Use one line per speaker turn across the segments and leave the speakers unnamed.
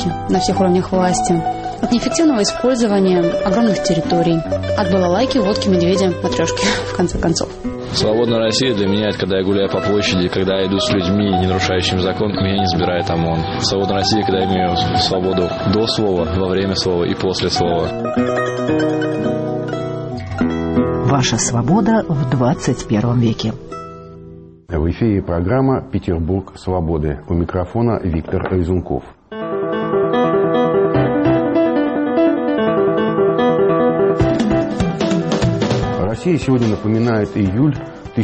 неравности на всех уровнях власти, от неэффективного использования огромных территорий, от балалайки, водки, медведя, матрешки, в конце концов.
Свободная Россия для меня — это когда я гуляю по площади, когда я иду с людьми, не нарушающими закон, меня не забирает ОМОН. Свободная Россия, когда я имею свободу до слова, во время слова и после слова.
Ваша свобода в 21 веке.
В эфире программа «Петербург свободы». У микрофона Виктор Резунков. Россия сегодня напоминает июль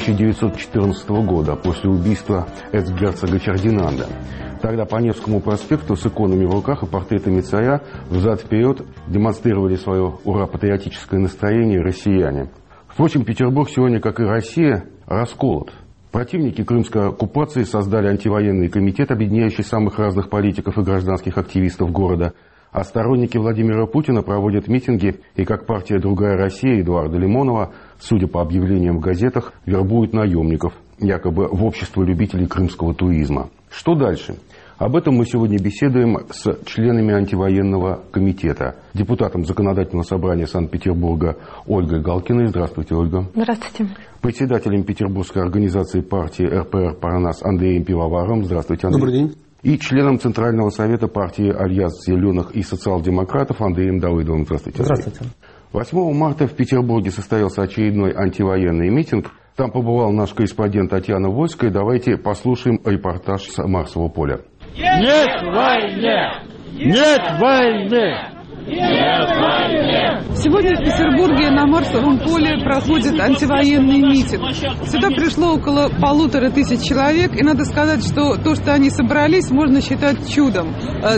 1914 года, после убийства эрцгерцога Фердинанда. Тогда по Невскому проспекту с иконами в руках и портретами царя взад-вперед демонстрировали свое ура-патриотическое настроение россияне. Впрочем, Петербург сегодня, как и Россия, расколот. Противники крымской оккупации создали антивоенный комитет, объединяющий самых разных политиков и гражданских активистов города. А сторонники Владимира Путина проводят митинги, и как партия «Другая Россия» Эдуарда Лимонова, судя по объявлениям в газетах, вербуют наемников, якобы в общество любителей крымского туризма. Что дальше? Об этом мы сегодня беседуем с членами антивоенного комитета, депутатом Законодательного собрания Санкт-Петербурга Ольгой Галкиной. Здравствуйте, Ольга.
Здравствуйте.
Председателем Петербургской организации партии РПР «Парнас» Андреем Пивоваром. Здравствуйте, Андрей.
Добрый день.
И членом Центрального совета партии «Альянс зеленых и социал-демократов» Андреем Давыдовым. Здравствуйте.
Здравствуйте.
8 марта в Петербурге состоялся очередной антивоенный митинг. Там побывал наш корреспондент Татьяна Вольская. Давайте послушаем репортаж с Марсового поля.
Нет войне! Нет войны! Нет войне!
Сегодня в Петербурге на Марсовом поле проходит антивоенный митинг. Сюда пришло около 1500 человек, и надо сказать, что то, что они собрались, можно считать чудом.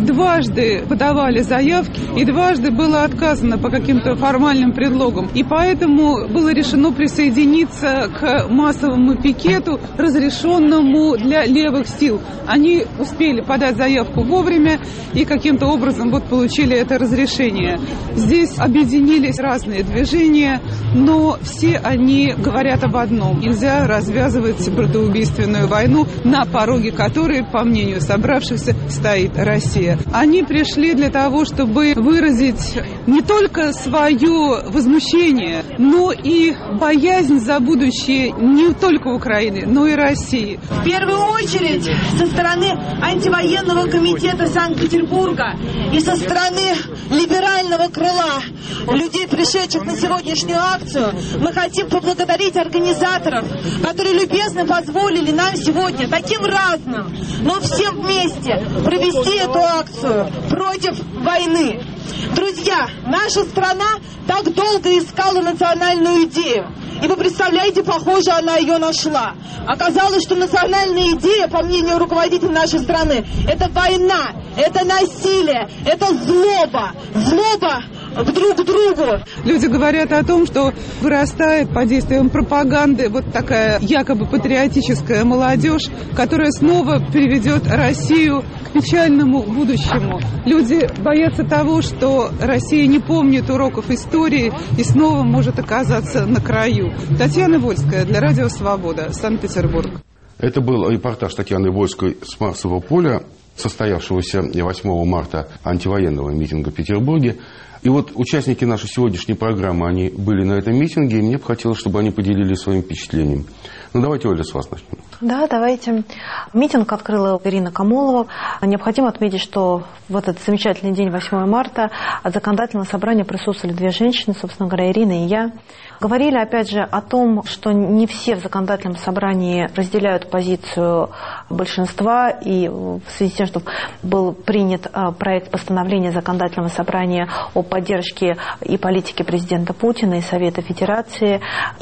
Дважды подавали заявки, и дважды было отказано по каким-то формальным предлогам. И поэтому было решено присоединиться к массовому пикету, разрешенному для левых сил. Они успели подать заявку вовремя и каким-то образом получили это разрешение. Здесь объединились разные движения, но все они говорят об одном. Нельзя развязывать братоубийственную войну, на пороге которой, по мнению собравшихся, стоит Россия. Они пришли для того, чтобы выразить не только свое возмущение, но и боязнь за будущее не только Украины, но и России.
В первую очередь со стороны антивоенного комитета Санкт-Петербурга и со стороны либерального крыла людей, пришедших на сегодняшнюю акцию, мы хотим поблагодарить организаторов, которые любезно позволили нам сегодня таким разным, но всем вместе провести эту акцию против войны. Друзья, наша страна так долго искала национальную идею. И вы представляете, похоже, она ее нашла. Оказалось, что национальная идея, по мнению руководителя нашей страны, это война, это насилие, это злоба. Злоба друг к другу.
Люди говорят о том, что вырастает под действием пропаганды вот такая якобы патриотическая молодежь, которая снова приведет Россию к печальному будущему. Люди боятся того, что Россия не помнит уроков истории и снова может оказаться на краю. Татьяна Вольская для Радио Свобода, Санкт-Петербург.
Это был репортаж Татьяны Вольской с Марсового поля, состоявшегося 8 марта антивоенного митинга в Петербурге. И вот участники нашей сегодняшней программы, они были на этом митинге, и мне бы хотелось, чтобы они поделились своим впечатлением. Ну, давайте, Оля, с вас начнем.
Да, давайте. Митинг открыла Ирина Камолова. Необходимо отметить, что в этот замечательный день, 8 марта, от законодательного собрания присутствовали две женщины, собственно говоря, Ирина и я. Говорили, опять же, о том, что не все в законодательном собрании разделяют позицию большинства, и в связи с тем, что был принят проект постановления законодательного собрания о поддержке и политики президента Путина и Совета Федерации,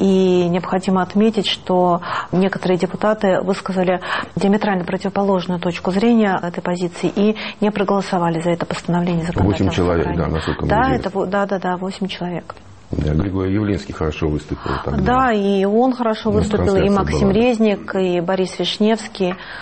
и необходимо отметить, что некоторые депутаты высказали диаметрально противоположную точку зрения этой позиции и не проголосовали за это постановление законодательного
8 человек,
собрания.
да, насколько
Да, 8 человек.
Да, Григорий Явленский хорошо выступил. Там,
да, и он хорошо выступил, и Максим Резник, и Борис Вишневский.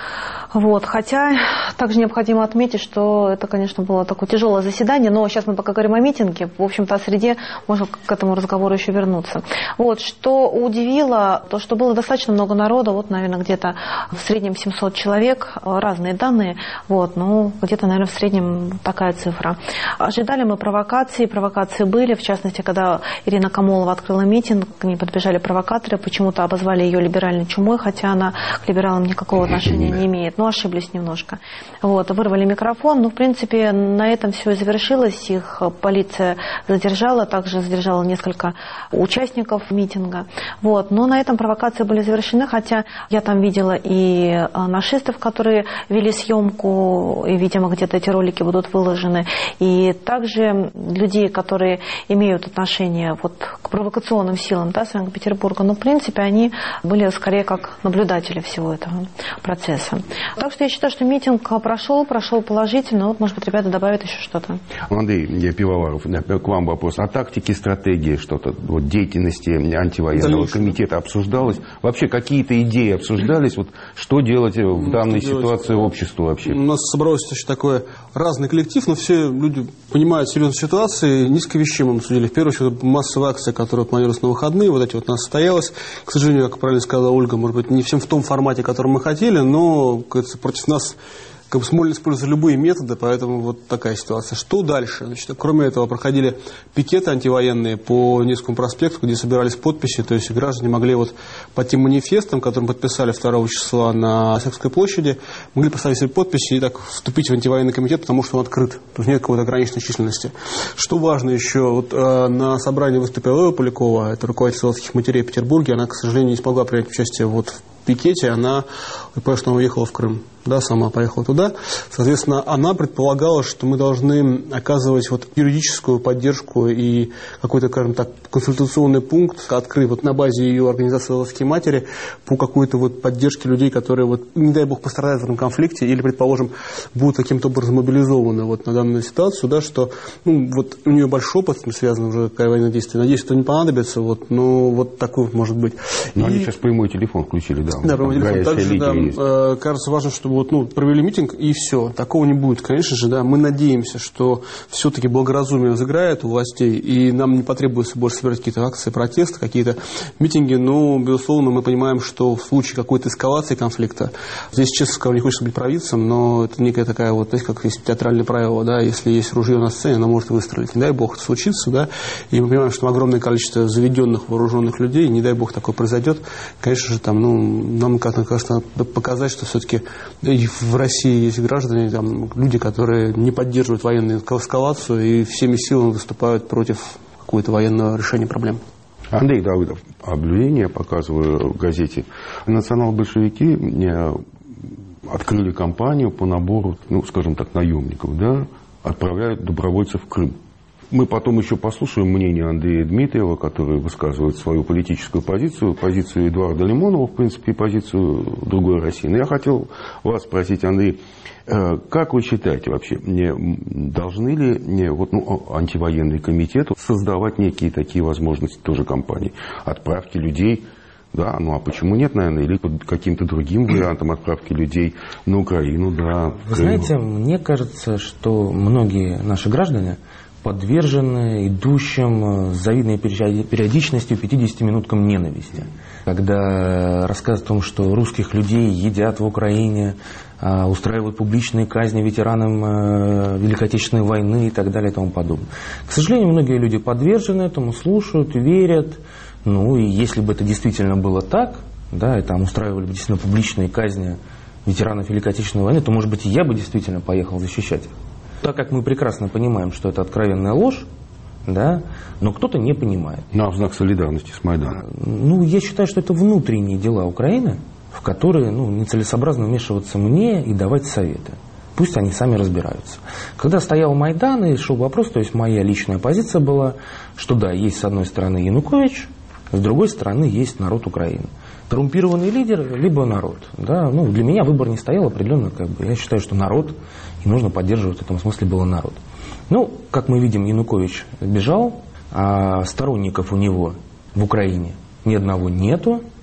Вот. Хотя также необходимо отметить, что это, конечно, было такое тяжелое заседание, но сейчас мы пока говорим о митинге, в общем-то, о среде можно к этому разговору еще вернуться. Вот. Что удивило, то, что было достаточно много народа, вот, наверное, где-то в среднем 700 человек, разные данные, вот, ну, где-то, наверное, в среднем такая цифра. Ожидали мы провокации были, в частности, когда Ирина Камолова открыла митинг, к ней подбежали провокаторы, почему-то обозвали ее либеральной чумой, хотя она к либералам никакого отношения не имеет. Ну, ошиблись немножко. Вот, вырвали микрофон. Ну, в принципе, на этом все и завершилось. Их полиция задержала, также задержала несколько участников митинга. Вот. Но на этом провокации были завершены, хотя я там видела и нашистов, которые вели съемку, и, видимо, где-то эти ролики будут выложены, и также людей, которые имеют отношение вот к провокационным силам, да, Санкт-Петербурга. Но, в принципе, они были скорее как наблюдатели всего этого процесса. Так что я считаю, что митинг прошел положительно. Вот, может быть, ребята добавят еще что-то.
Андрей Пивоваров, к вам вопрос. О тактике, стратегии что-то, вот, деятельности антивоенного комитета обсуждалось? Вообще какие-то идеи обсуждались? Вот, что делать в данной ситуации обществу вообще?
У нас собралось очень такой разный коллектив, но все люди понимают серьезность ситуации. Несколько вещей мы обсудили. В первую очередь, массовая акция, которая планировалась на выходные, вот эти вот у нас состоялась. К сожалению, как правильно сказала Ольга, может быть, не всем в том формате, который мы хотели, но против нас Смольный использует любые методы, поэтому вот такая ситуация. Что дальше? Значит, кроме этого, проходили пикеты антивоенные по Невскому проспекту, где собирались подписи, то есть граждане могли вот по тем манифестам, которые подписали 2 числа на Октябрьской площади, могли поставить себе подписи и так вступить в антивоенный комитет, потому что он открыт, то есть нет какой-то ограниченной численности. Что важно еще, вот на собрании выступила Элла Полякова, это руководитель Солдатских матерей в Петербурге, она, к сожалению, не смогла принять участие вот в пикете, она, конечно, уехала в Крым, да, сама поехала туда. Соответственно, она предполагала, что мы должны оказывать вот юридическую поддержку и какой-то, скажем так, консультационный пункт открыт вот на базе ее организации «Солдатские матери» по какой-то вот поддержке людей, которые, вот, не дай бог, пострадают в этом конфликте или, предположим, будут каким-то образом мобилизованы вот на данную ситуацию, да, что, ну, вот у нее большой опыт с этим связан уже, какое военное действие. Надеюсь, это не понадобится, вот, но вот такой вот может быть.
Но они сейчас прямой телефон включили, да.
Да, прямой телефон. Также, да, кажется важно, чтобы вот, ну, провели митинг и все. Такого не будет. Конечно же, да, мы надеемся, что все-таки благоразумие взыграет у властей, и нам не потребуется больше собирать какие-то акции протеста, какие-то митинги, но, безусловно, мы понимаем, что в случае какой-то эскалации конфликта, здесь, честно скажу, не хочется быть провидцем, но это некая такая вот, знаете, как есть театральное правило, да, если есть ружье на сцене, оно может выстрелить. Не дай бог это случится, да, и мы понимаем, что огромное количество заведенных вооруженных людей, не дай бог такое произойдет, конечно же, там, ну, нам, кажется, надо показать, что все-таки и в России есть граждане, там, люди, которые не поддерживают военную эскалацию и всеми силами выступают против какого-то военного решения проблем.
Андрей Давыдов, объявление показываю в газете. Национал-большевики открыли кампанию по набору, ну, скажем так, наемников, да, отправляют добровольцев в Крым. Мы потом еще послушаем мнение Андрея Дмитриева, который высказывает свою политическую позицию, позицию Эдуарда Лимонова, в принципе, и позицию другой России. Но я хотел вас спросить, Андрей, как вы считаете вообще, должны ли вот, ну, антивоенный комитет создавать некие такие возможности тоже компании? Отправки людей, да, ну а почему нет, наверное, или под каким-то другим вариантом отправки людей на Украину, да.
Вы знаете, мне кажется, что многие наши граждане подвержены идущим с завидной периодичностью 50 минуткам ненависти. Когда рассказывают о том, что русских людей едят в Украине, устраивают публичные казни ветеранам Великой Отечественной войны и так далее и тому подобное. К сожалению, многие люди подвержены этому, слушают, верят. Ну и если бы это действительно было так, да, и там устраивали бы действительно публичные казни ветеранов Великой Отечественной войны, то, может быть, и я бы действительно поехал защищать их. Так как мы прекрасно понимаем, что это откровенная ложь, да, но кто-то не понимает.
Ну, а в знак солидарности с Майданом?
Ну, я считаю, что это внутренние дела Украины, в которые, ну, нецелесообразно вмешиваться мне и давать советы. Пусть они сами разбираются. Когда стоял Майдан и шел вопрос, то есть моя личная позиция была, что да, есть с одной стороны Янукович, с другой стороны есть народ Украины. Коррумпированный лидер, либо народ. Да? Ну, для меня выбор не стоял определенно. Как бы, я считаю, что народ, и нужно поддерживать в этом смысле было народ. Ну, как мы видим, Янукович бежал, а сторонников у него в Украине ни одного нету.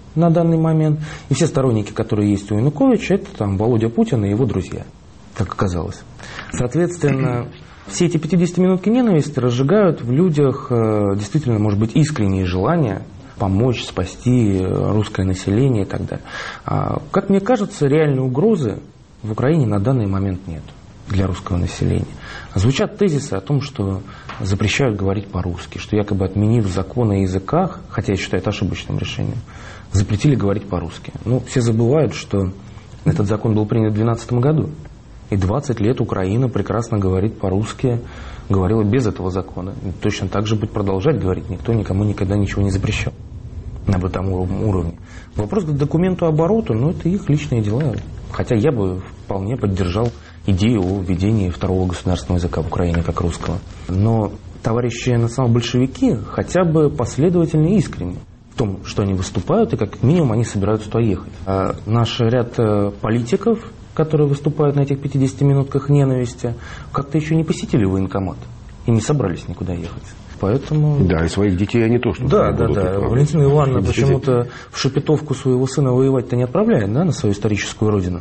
на данный момент. И все сторонники, которые есть у Януковича, это там Володя Путин и его друзья, как оказалось. Соответственно, все эти 50-минутки ненависти разжигают в людях действительно, может быть, искренние желания помочь, спасти русское население и так далее. Как мне кажется, реальной угрозы в Украине на данный момент нет для русского населения. Звучат тезисы о том, что запрещают говорить по-русски, что якобы отменив закон о языках, хотя я считаю это ошибочным решением, запретили говорить по-русски. Но все забывают, что этот закон был принят в 2012 году. И 20 лет Украина прекрасно говорит по-русски, говорила без этого закона. И точно так же будет продолжать говорить. Никто никому никогда ничего не запрещал на бытовом уровне. Вопрос к документу оборота, это их личные дела. Хотя я бы вполне поддержал идею о введении второго государственного языка в Украине как русского. Но товарищи национал-большевики хотя бы последовательно и искренне в том, что они выступают, и как минимум они собираются туда ехать. А наш ряд политиков, которые выступают на этих 50 минутках ненависти, как-то еще не посетили военкомат и не собрались никуда ехать. Поэтому...
Да, и своих детей они тоже.
Да. Валентина Ивановна почему-то в Шепетовку своего сына воевать-то не отправляет, на свою историческую родину.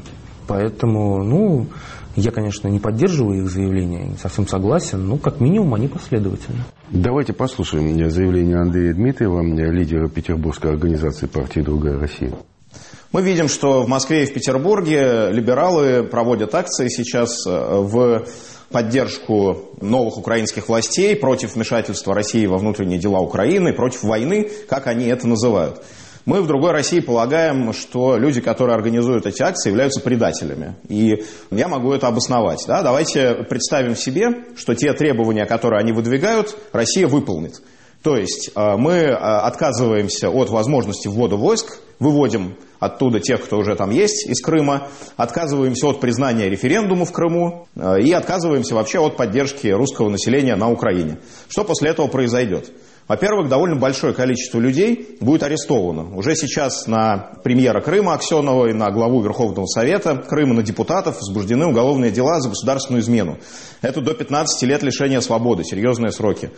Поэтому, я, конечно, не поддерживаю их заявления, не совсем согласен, но как минимум они последовательны.
Давайте послушаем заявление Андрея Дмитриева, лидера петербургской организации партии «Другая Россия».
Мы видим, что в Москве и в Петербурге либералы проводят акции сейчас в поддержку новых украинских властей против вмешательства России во внутренние дела Украины, против войны, как они это называют. Мы в «Другой России» полагаем, что люди, которые организуют эти акции, являются предателями. И я могу это обосновать. Да? Давайте представим себе, что те требования, которые они выдвигают, Россия выполнит. То есть мы отказываемся от возможности ввода войск, выводим оттуда тех, кто уже там есть, из Крыма, отказываемся от признания референдума в Крыму и отказываемся вообще от поддержки русского населения на Украине. Что после этого произойдет? Во-первых, довольно большое количество людей будет арестовано. Уже сейчас на премьера Крыма Аксенова и на главу Верховного Совета Крыма, на депутатов возбуждены уголовные дела за государственную измену. Это до 15 лет лишения свободы, серьезные сроки.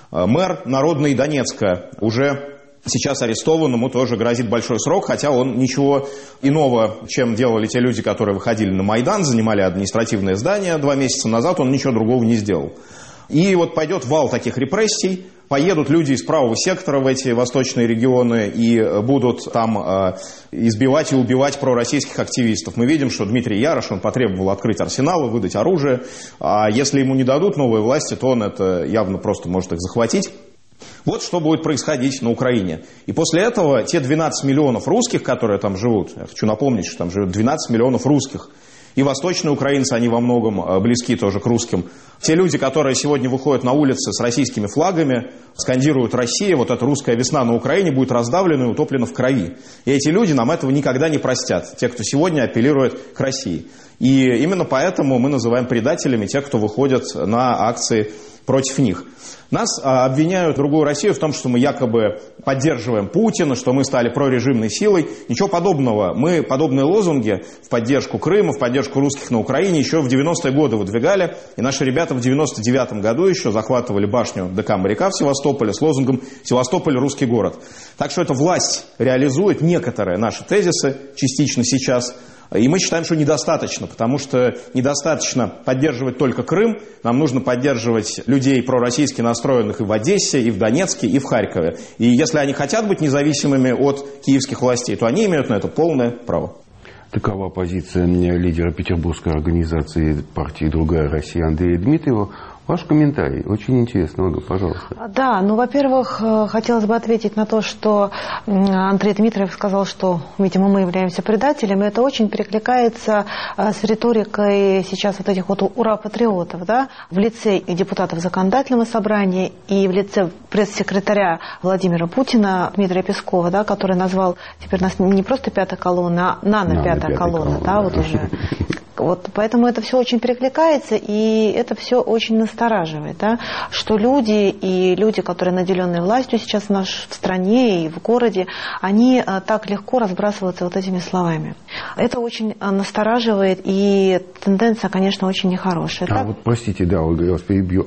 Мэр Народный Донецка уже сейчас арестован, ему тоже грозит большой срок, хотя он ничего иного, чем делали те люди, которые выходили на Майдан, занимали административное здание 2 месяца назад, он ничего другого не сделал. И вот пойдет вал таких репрессий, поедут люди из правого сектора в эти восточные регионы и будут там избивать и убивать пророссийских активистов. Мы видим, что Дмитрий Ярош, он потребовал открыть арсеналы, выдать оружие, а если ему не дадут новые власти, то он это явно просто может их захватить. Вот что будет происходить на Украине. И после этого те 12 миллионов русских, которые там живут, я хочу напомнить, что там живет 12 миллионов русских, и восточные украинцы, они во многом близки тоже к русским. Те люди, которые сегодня выходят на улицы с российскими флагами, скандируют «Россия», вот эта русская весна на Украине будет раздавлена и утоплена в крови. И эти люди нам этого никогда не простят, те, кто сегодня апеллирует к России. И именно поэтому мы называем предателями тех, кто выходит на акции против них. Нас обвиняют «Другую Россию» в том, что мы якобы поддерживаем Путина, что мы стали прорежимной силой. Ничего подобного. Мы подобные лозунги в поддержку Крыма, в поддержку русских на Украине еще в 90-е годы выдвигали. И наши ребята в 99-м году еще захватывали башню ДК «Моряка» в Севастополе с лозунгом «Севастополь – русский город». Так что эта власть реализует некоторые наши тезисы частично сейчас. И мы считаем, что недостаточно, потому что недостаточно поддерживать только Крым, нам нужно поддерживать людей пророссийски настроенных и в Одессе, и в Донецке, и в Харькове. И если они хотят быть независимыми от киевских властей, то они имеют на это полное право.
Такова позиция лидера петербургской организации партии «Другая Россия» Андрея Дмитриева. Ваш комментарий. Очень интересно, Ольга, пожалуйста.
Да, во-первых, хотелось бы ответить на то, что Андрей Дмитриев сказал, что, видимо, мы являемся предателями. Это очень перекликается с риторикой сейчас вот этих вот ура-патриотов, да, в лице и депутатов законодательного собрания, и в лице пресс-секретаря Владимира Путина Дмитрия Пескова, да, который назвал теперь нас не просто пятая колонна, а нано-пятая колонна, да, вот уже. Вот, поэтому это все очень перекликается, и это все очень настораживает, да, что люди, которые наделенные властью сейчас в стране и в городе, они так легко разбрасываются вот этими словами. Это очень настораживает, и тенденция, конечно, очень нехорошая.
Вот, простите, да, Ольга, я вас перебью.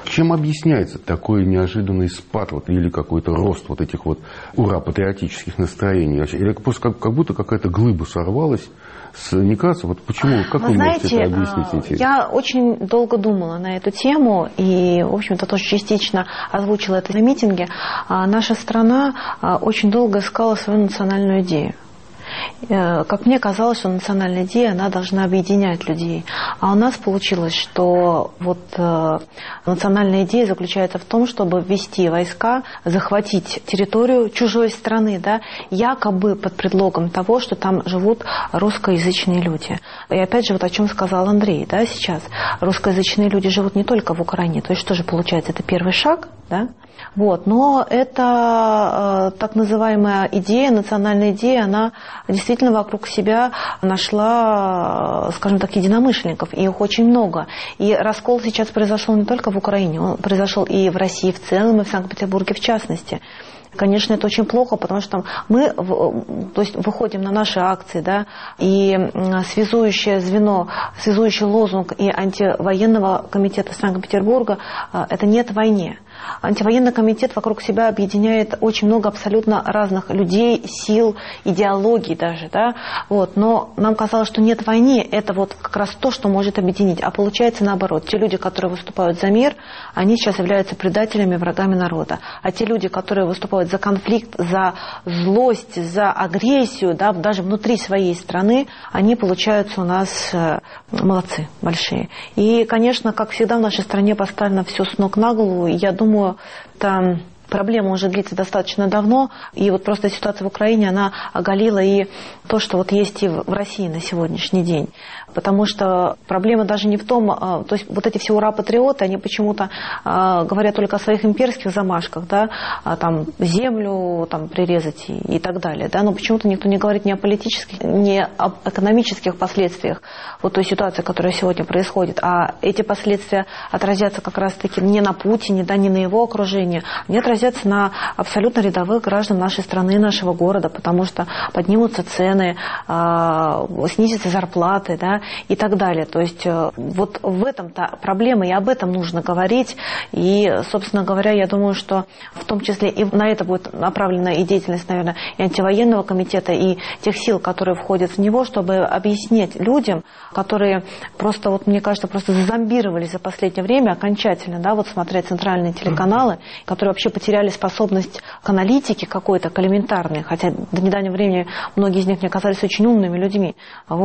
Чем объясняется такой неожиданный спад или какой-то рост этих ура-патриотических настроений? Или просто как будто какая-то глыба сорвалась? Не кажется? Почему? Как вы можете это объяснить? Интересно?
Я очень долго думала на эту тему и, в общем-то, тоже частично озвучила это на митинге. Наша страна очень долго искала свою национальную идею. Как мне казалось, что национальная идея, она должна объединять людей. А у нас получилось, что национальная идея заключается в том, чтобы ввести войска, захватить территорию чужой страны, да, якобы под предлогом того, что там живут русскоязычные люди. И опять же, о чем сказал Андрей, да, сейчас. Русскоязычные люди живут не только в Украине, то есть что же получается, это первый шаг, да? Но это так называемая идея, национальная идея, она действительно вокруг себя нашла, скажем так, единомышленников, и их очень много. И раскол сейчас произошел не только в Украине, он произошел и в России в целом, и в Санкт-Петербурге в частности. Конечно, это очень плохо, потому что мы выходим на наши акции, да, и связующее звено, связующий лозунг и антивоенного комитета Санкт-Петербурга – это «нет войне». Антивоенный комитет вокруг себя объединяет очень много абсолютно разных людей, сил, идеологий даже, да, но нам казалось, что нет войны, это как раз то, что может объединить, а получается наоборот. Те люди, которые выступают за мир, они сейчас являются предателями, врагами народа, а те люди, которые выступают за конфликт, за злость, за агрессию, да, даже внутри своей страны, они получаются у нас молодцы большие. И, конечно, как всегда в нашей стране поставлено все с ног на голову, и я думаю, там проблема уже длится достаточно давно, и просто ситуация в Украине, она оголила и то, что есть и в России на сегодняшний день. Потому что проблема даже не в том, то есть эти все ура-патриоты, они почему-то говорят только о своих имперских замашках, да, там землю прирезать и так далее, да, но почему-то никто не говорит ни о политических, ни об экономических последствиях той ситуации, которая сегодня происходит, а эти последствия отразятся как раз-таки не на Путине, да, не на его окружении, они отразятся на абсолютно рядовых граждан нашей страны, нашего города, потому что поднимутся цены, снизятся зарплаты, да, и так далее. То есть в этом-то проблема, и об этом нужно говорить. И, собственно говоря, я думаю, что в том числе и на это будет направлена и деятельность, наверное, и антивоенного комитета, и тех сил, которые входят в него, чтобы объяснять людям, которые просто, мне кажется, просто зазомбировались за последнее время окончательно, да, смотря центральные телеканалы, которые вообще потеряли способность к аналитике какой-то, к элементарной, хотя до недавнего времени многие из них мне казались очень умными людьми.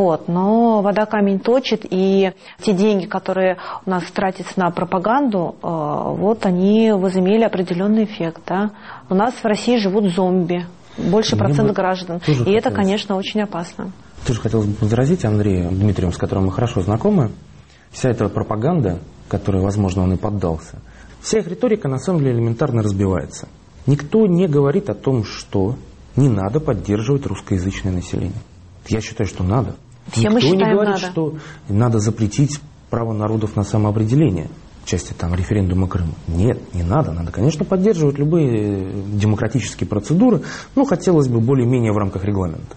Но вода камень точит, и те деньги, которые у нас тратятся на пропаганду, они возымели определенный эффект. Да? У нас в России живут зомби, больше процент граждан, и это, конечно, очень опасно.
Тоже хотелось бы возразить Андрею Дмитриеву, с которым мы хорошо знакомы, вся эта пропаганда, которой, возможно, он и поддался, вся их риторика на самом деле элементарно разбивается. Никто не говорит о том, что не надо поддерживать русскоязычное население. Я считаю, что надо. Никто не говорит, что надо запретить право народов на самоопределение в части референдума Крыма. Нет, не надо. Надо, конечно, поддерживать любые демократические процедуры, хотелось бы более-менее в рамках регламента.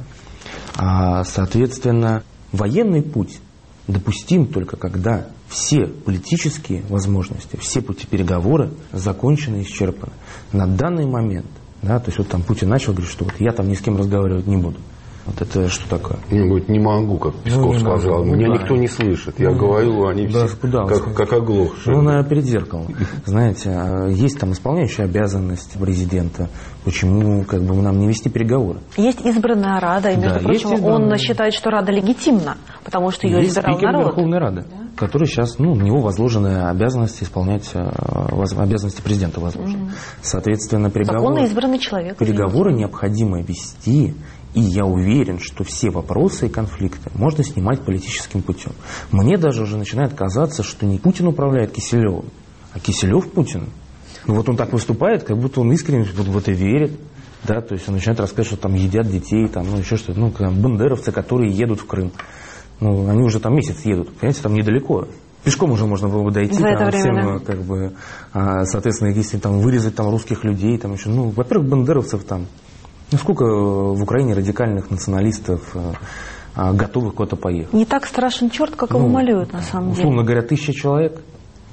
Соответственно, военный путь допустим только когда все политические возможности, все пути переговоры закончены и исчерпаны. На данный момент, да, то есть Путин начал говорить, что я ни с кем разговаривать не буду. Это что такое?
Он говорит, не могу, как Песков сказал. Меня никто не слышит. Я говорю, они все как оглохшие.
Перед зеркалом. Знаете, есть исполняющая обязанность президента. Почему нам не вести переговоры?
Есть избранная Рада, и, между прочим, он считает, что Рада легитимна, потому что ее избирал народ.
Есть Верховной Рады, который сейчас, на него возложены обязанности исполнять, обязанности президента возложены. Соответственно,
законно избранный человек.
Переговоры необходимо вести. И я уверен, что все вопросы и конфликты можно снимать политическим путем. Мне даже уже начинает казаться, что не Путин управляет Киселевым, а Киселев Путин. Он так выступает, как будто он искренне в это верит. Да, то есть он начинает рассказывать, что едят детей, еще что-то. Бандеровцы, которые едут в Крым. Они уже месяц едут, понимаете, недалеко. Пешком уже можно было бы дойти, всем, соответственно, если вырезать русских людей, еще, во-первых, бандеровцев сколько в Украине радикальных националистов, готовых куда-то поехать?
Не так страшен черт, как его малюют, на самом деле.
Условно говоря, 1000 человек.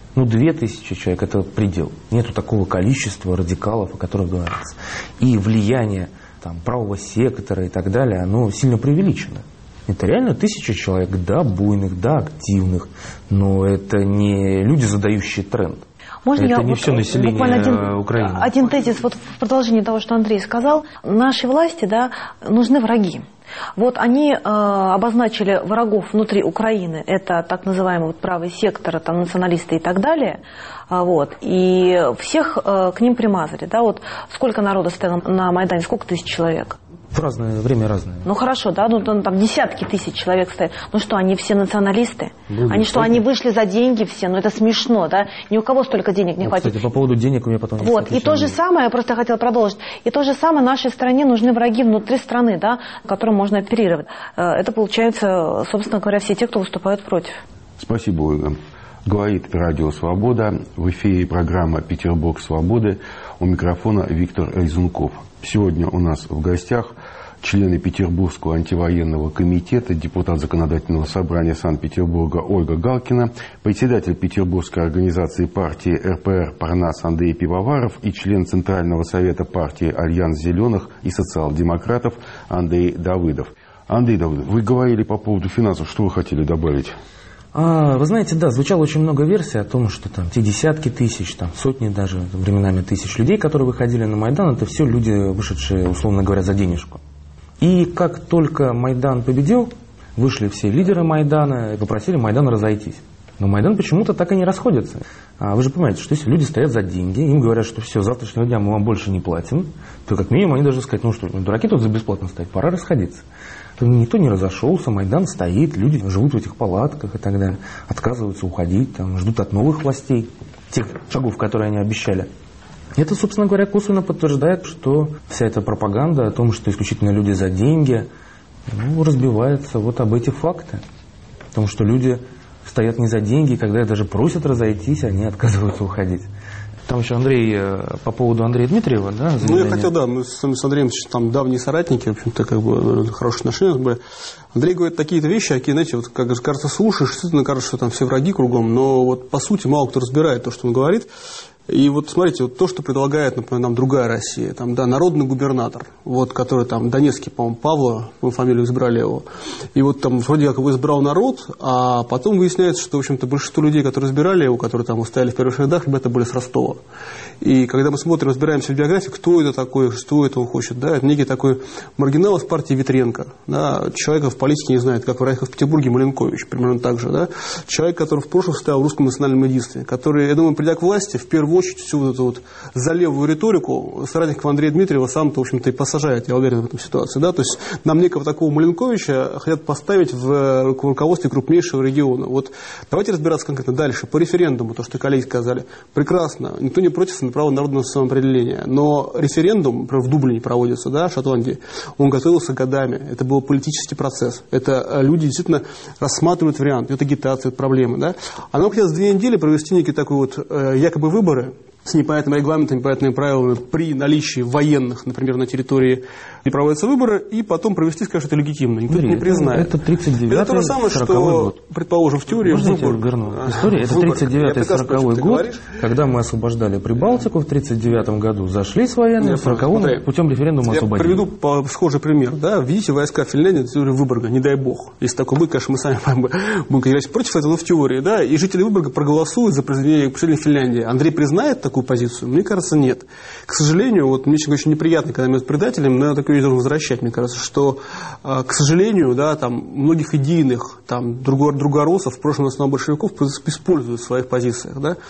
Ну, 2000 человек – это предел. Нету такого количества радикалов, о которых говорится. И влияние там, правого сектора и так далее, оно сильно преувеличено. Это реально 1000 человек, да, буйных, да, активных, но это не люди, задающие тренд.
Можно
это
я
не все население Украины.
Один тезис вот в продолжении того, что Андрей сказал. Нашей власти, да, нужны враги. Вот они обозначили врагов внутри Украины, это так называемый вот правый сектор, там, националисты и так далее, вот, и всех к ним примазали, да, вот сколько народу стояло на Майдане, сколько тысяч человек?
В разное время разное.
Ну хорошо, да, ну там десятки тысяч человек стоят. Ну что, они все националисты? Они что, они вышли за деньги все? Ну это смешно, да? Ни у кого столько денег не хватит.
Кстати, по поводу денег у меня потом...
Вот, и то же самое, я просто хотела продолжить, и то же самое нашей стране нужны враги внутри страны, да, которым можно оперировать. Это получается, собственно говоря, все те, кто выступают против.
Спасибо, Ольга. Говорит Радио Свобода. В эфире программа «Петербург свободы». У микрофона Виктор Резунков. Сегодня у нас в гостях члены Петербургского антивоенного комитета, депутат Законодательного собрания Санкт-Петербурга Ольга Галкина, председатель Петербургской организации партии РПР «Парнас» Андрей Пивоваров и член Центрального совета партии «Альянс зеленых» и социал-демократов Андрей Давыдов. Андрей Давыдов, вы говорили по поводу финансов. Что вы хотели добавить?
Вы знаете, да, звучало очень много версий о том, что там те десятки тысяч, там сотни даже временами тысяч людей, которые выходили на Майдан, это все люди, вышедшие, условно говоря, за денежку. И как только Майдан победил, вышли все лидеры Майдана и попросили Майдан разойтись. Но Майдан почему-то так и не расходится. Вы же понимаете, что если люди стоят за деньги, им говорят, что все, с завтрашнего дня мы вам больше не платим, то как минимум они должны сказать, ну что, дураки тут за бесплатно стоять, пора расходиться. Никто не разошелся, Майдан стоит, люди живут в этих палатках и так далее, отказываются уходить, там, ждут от новых властей тех шагов, которые они обещали. Это, собственно говоря, косвенно подтверждает, что вся эта пропаганда о том, что исключительно люди за деньги, разбивается вот об эти факты. Потому что люди стоят не за деньги, когда их даже просят разойтись, они отказываются уходить. Там еще Андрей, по поводу Андрея Дмитриева, да?
Ну, я хотел, да, мы с Андреем там давние соратники, в общем-то, как бы хорошие отношения были. Андрей говорит такие-то вещи, какие, знаете, вот, как кажется, слушаешь, действительно кажется, что там все враги кругом, но вот по сути мало кто разбирает то, что он говорит. И вот смотрите, вот то, что предлагает, например, нам другая Россия, там, да, народный губернатор, вот, который там, Донецкий, по-моему, Павла, мы фамилию избрали его, и вот там вроде как его избрал народ, а потом выясняется, что, в общем-то, большинство людей, которые избирали его, которые там стояли в первых рядах, ребята были с Ростова. И когда мы смотрим, разбираемся в биографии, кто это такой, что это он хочет, да, это некий такой маргинал из партии Ветренко, да, человека в политике не знает, как в Петербурге Маленкович, примерно так же, да, человек, который в прошлом стоял в русском национальном единстве, который, я думаю, придя к власти, в первую очередь всю вот эту вот за левую риторику соратников Андрея Дмитриева сам-то, в общем-то, и посажает, я уверен в этом ситуации, да, то есть нам некого такого Маленковича хотят поставить в руководстве крупнейшего региона. Вот давайте разбираться конкретно дальше. По референдуму, то, что коллеги сказали, прекрасно, никто не против права народного самоопределения, но референдум, например, в Дублине проводится, да, в Шотландии, он готовился годами, это был политический процесс, это люди действительно рассматривают варианты, это агитация, это проблемы, да, а нам хотят за 2 недели провести некие такой вот якобы выборы с непонятным регламентом, непонятными правилами при наличии военных, например, на территории, где проводятся выборы, и потом провести, скажут, это легитимно. Никто это не признает.
Это 39-й,
это то же самое, что,
год.
Предположим, в теории
Можно я верну историю? Это 39-й, 40-й год, когда мы освобождали Прибалтику в 39-м году, зашли с военными, в 40-м путем референдума освободили.
Я приведу схожий пример. Да? Введите войска Финляндии на территорию Выборга, не дай бог. Если такое будет, конечно, мы сами будем говорить против этого, но в теории. Да? И жители Выборга проголосуют за присоединение Финляндии. Андрей признает такую позицию? Мне кажется, нет. К сожалению, вот мне очень неприятно, когда мы с предателем, но я такую вещь должен возвращать. Мне кажется, что, к сожалению, да, там, многих идейных там, другоросов, в прошлом основном большевиков, используют в своих позициях. Да,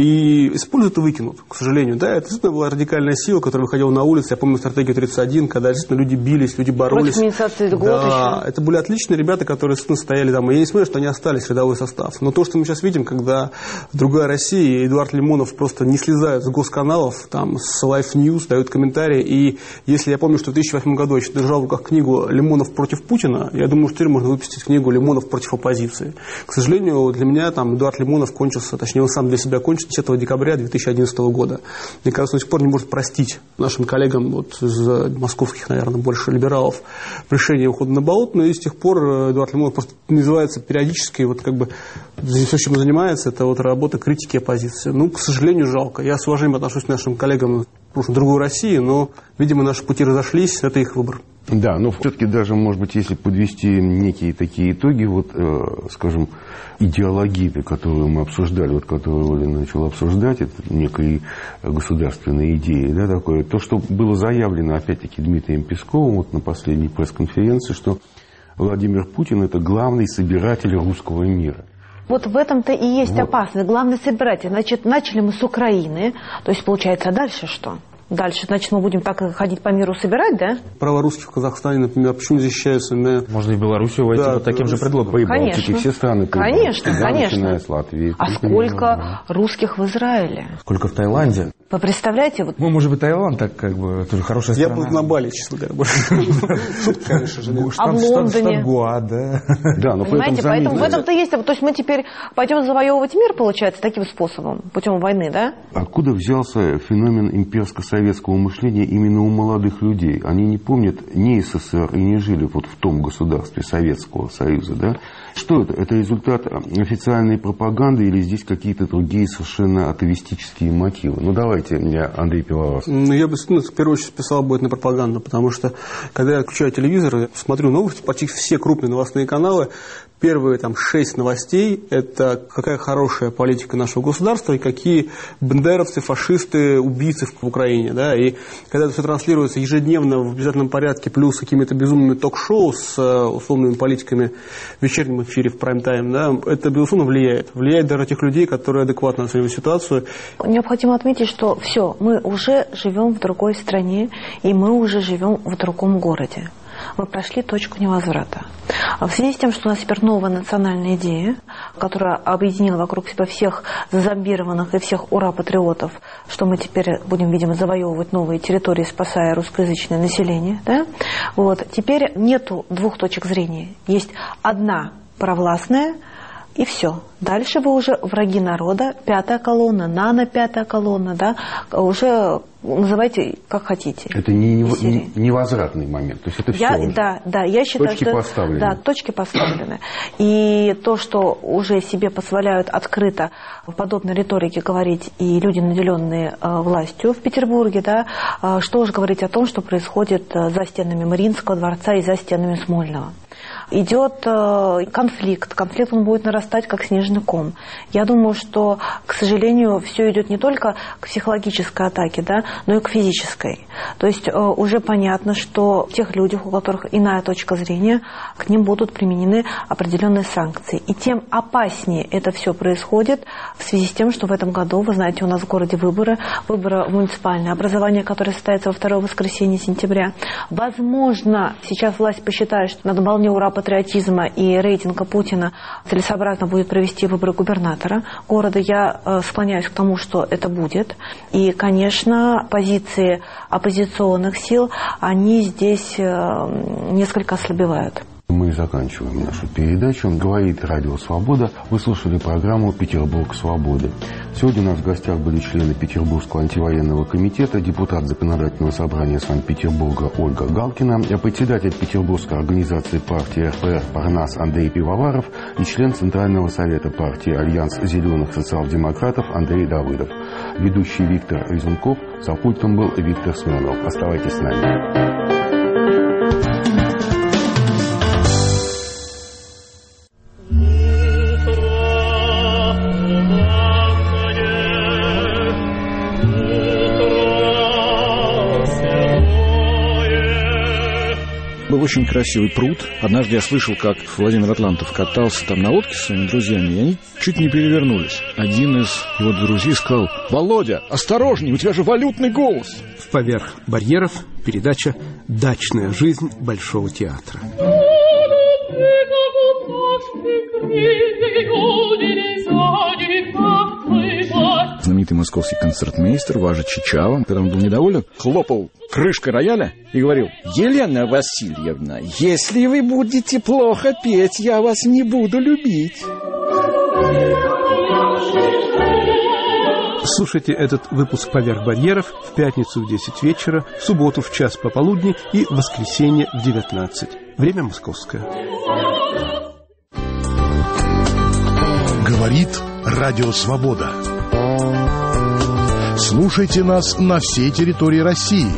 и используют и выкинут, к сожалению. Да, это действительно была радикальная сила, которая выходила на улицы. Я помню стратегию 31, когда действительно люди бились, люди боролись.
Против инициации льгот
да,
еще.
Это были отличные ребята, которые действительно стояли там. И я не смотрю, что они остались, рядовой состав. Но то, что мы сейчас видим, когда другая Россия, и Эдуард Лимонов просто не слезает слезают с госканалов, там, с Life News, дают комментарии. И если я помню, что в 2008 году я еще держал в руках книгу «Лимонов против Путина», я думаю, что теперь можно выпустить книгу «Лимонов против оппозиции». К сожалению, для меня там Эдуард Лимонов кончился, точнее, он сам для себя кончился 10 декабря 2011 года. Мне кажется, он до сих пор не может простить нашим коллегам вот, из московских, наверное, больше либералов решение ухода на болото, но и с тех пор Эдуард Лимонов просто называется периодически, вот как бы все, чем он занимается, это вот работа критики оппозиции. Ну, к сожалению, жалко. Я с уважением отношусь к нашим коллегам в другой России, но, видимо, наши пути разошлись, это их выбор.
Да, но все-таки даже, может быть, если подвести некие такие итоги, вот, скажем, идеологии, которую мы обсуждали, вот, которую Оля начала обсуждать, это некие государственные идеи, да, такое, то, что было заявлено, опять-таки, Дмитрием Песковым вот, на последней пресс-конференции, что Владимир Путин – это главный собиратель русского мира.
Вот в этом-то и есть
вот.
Опасность. Главный собиратель. Значит, начали мы с Украины, то есть, получается, а дальше что? Дальше, значит, мы будем так ходить по миру собирать, да?
Права русских в Казахстане, например, почему защищаются?
Можно и в Белоруссию войти под таким же предлогом.
Прибалтики, все страны Прибалтики, начиная с Латвии.
А сколько русских в Израиле?
Сколько в Таиланде?
Вы представляете? Вот...
Ну, может быть, Таиланд, так как бы, тоже хорошая страна.
Я был на Бали, честно говоря, больше. Конечно же.
А в Лондоне?
Да, но
понимаете, поэтому в этом-то есть... То есть мы теперь пойдем завоевывать мир, получается, таким способом, путем войны, да?
Откуда взялся феномен имперско-советского мышления именно у молодых людей? Они не помнят ни СССР и не жили вот в том государстве Советского Союза, да? Что это? Это результат официальной пропаганды или здесь какие-то другие совершенно атовистические мотивы? Ну, давайте, Андрей Пивоваров.
Ну, я бы, в первую очередь, списал будет на пропаганду, потому что, когда я включаю телевизор, смотрю новости, почти все крупные новостные каналы, первые там 6 новостей – это какая хорошая политика нашего государства и какие бандеровцы, фашисты, убийцы в Украине. Да? И когда это все транслируется ежедневно в обязательном порядке, плюс какими-то безумными ток-шоу с условными политиками в вечернем эфире, в прайм-тайм, да, это, безусловно, влияет. Влияет даже тех людей, которые адекватно оценивают ситуацию.
Необходимо отметить, что все, мы уже живем в другой стране, и мы уже живем в другом городе. Мы прошли точку невозврата. В связи с тем, что у нас теперь новая национальная идея, которая объединила вокруг себя всех зазомбированных и всех ура-патриотов, что мы теперь будем, видимо, завоевывать новые территории, спасая русскоязычное население, да? Вот. Теперь нету двух точек зрения. Есть одна провластная, и все. Дальше вы уже враги народа, пятая колонна, нано-пятая колонна, да, уже называйте как хотите.
Это невозвратный момент, то есть это все
Да, я считаю,
точки поставлены.
Да, точки поставлены. И то, что уже себе позволяют открыто в подобной риторике говорить и люди, наделенные властью в Петербурге, да, что уж говорить о том, что происходит за стенами Мариинского дворца и за стенами Смольного. Идет конфликт, он будет нарастать как снежный ком. Я думаю, что, к сожалению, все идет не только к психологической атаке, да, но и к физической. То есть уже понятно, что тех людях, у которых иная точка зрения, к ним будут применены определенные санкции. И тем опаснее это все происходит в связи с тем, что в этом году, вы знаете, у нас в городе выборы в муниципальное образование, которое состоится во второе воскресенье сентября. Возможно, сейчас власть посчитает, что на волне ура-патриотизма и рейтинга Путина целесообразно будет провести выборы губернатора города. Я склоняюсь к тому, что это будет. И, конечно, позиции оппозиционных сил, они здесь несколько ослабевают.
Мы заканчиваем нашу передачу. Говорит Радио Свобода. Вы слушали программу «Петербург свободы». Сегодня у нас в гостях были члены Петербургского антивоенного комитета, депутат Законодательного собрания Санкт-Петербурга Ольга Галкина, председатель Петербургской организации партии РПР «Парнас» Андрей Пивоваров и член Центрального совета партии «Альянс зеленых социал-демократов» Андрей Давыдов. Ведущий Виктор Резунков, за пультом был Виктор Смирнов. Оставайтесь с нами.
Был очень красивый пруд. Однажды я слышал, как Владимир Атлантов катался там на лодке со своими друзьями, и они чуть не перевернулись. Один из его друзей сказал: «Володя, осторожней, у тебя же валютный голос!»
Поверх барьеров передача «Дачная жизнь Большого театра».
Знаменитый знаменитый московский концертмейстер Важа Чичава, когда он был недоволен, хлопал крышкой рояля и говорил: «Елена Васильевна, если вы будете плохо петь, я вас не буду любить».
Слушайте этот выпуск «Поверх барьеров» в пятницу в 10 вечера, в субботу в час пополудни и в воскресенье в 19. Время московское.
Говорит Радио Свобода. Слушайте нас на всей территории России.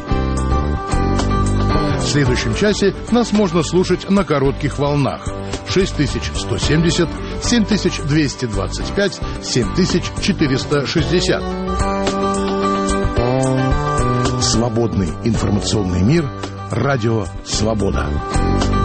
В следующем часе нас можно слушать на коротких волнах. 6170, 7225, 7460. Свободный информационный мир. Радио Свобода.